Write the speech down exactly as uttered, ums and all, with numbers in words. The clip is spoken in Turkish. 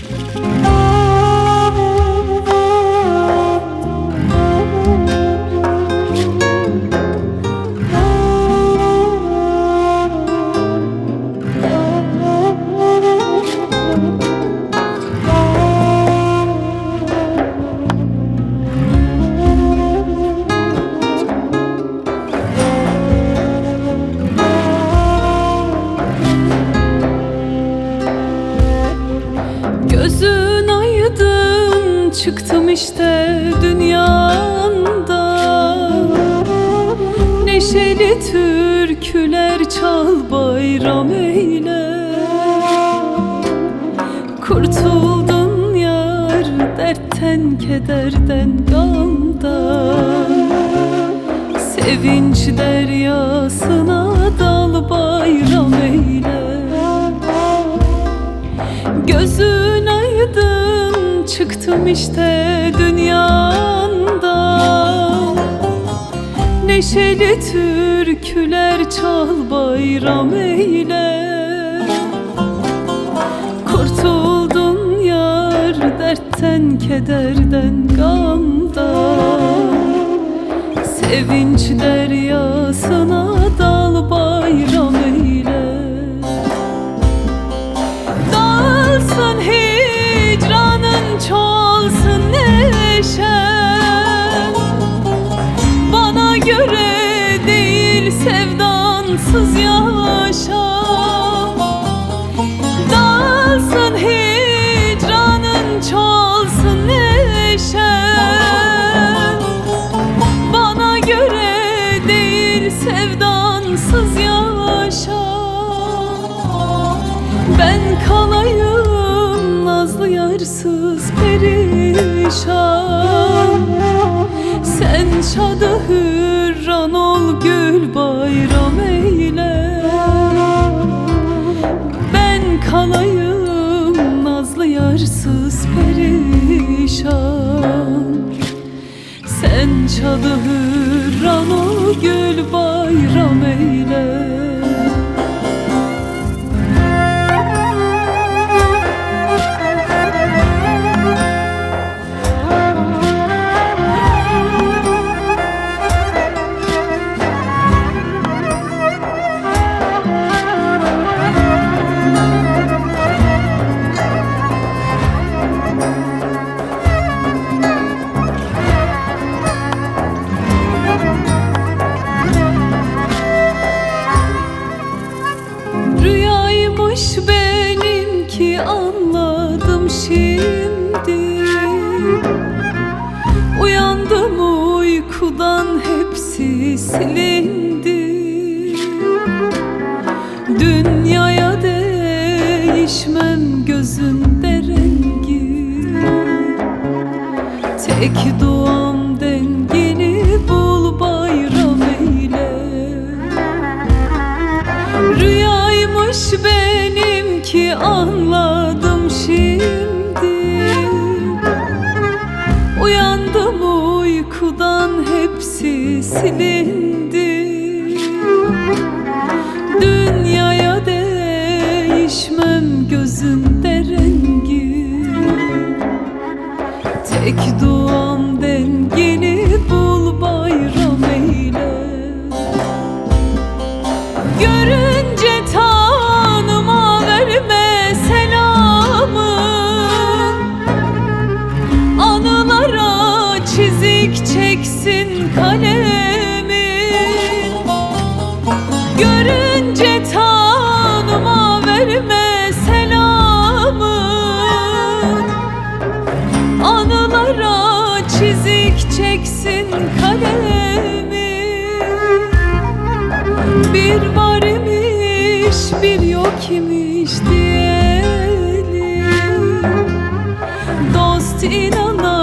Gözün aydın, çıktım işte dünyanda. Neşeli türküler çal, bayram eyle. Kurtuldun yar dertten, kederden, gamdan. Sevinç deryasına dal, bayram eyle. Gözün aydın, çıktım işte dünyandan. Neşeli türküler çal, bayram eyle. Kurtuldun yar dertten, kederden, gamdan. Sevinç deryasına dal, bayram eyle. Dağılsın hicranın, çoğalsın neşen. Bana göre değil sevdansız yaşa. Dağılsın hicranın, çoğalsın neşen. Bana göre değil sevdansız yaşa. Ben kalayım nazlı yarsız perişan. Sen şadı hürran ol, gül bayram eyle. Ben kalayım nazlı yarsız perişan. Sen şadı hürran ol, gül bayram eyle. Rüyaymış benimki, anladım şimdi. Uyandım uykudan, hepsi silindi. Dünyaya değişmem gözünde rengi. Tek duam dengini bul, bayram eyle. Rüyaymış benimki, anladım şimdi. Uyandım uykudan, hepsi silindi. Dünyaya değişmem gözünde rengi. Tek duam dengini bul, bayram eyle. Görünce tanıma verme selamı. Anılara çizik çeksin kalemin. Görünce tanıma verme selamı. Anılara çizik çeksin kalemin. Bir var imiş, bir yok imiş diyelim. Dost inanır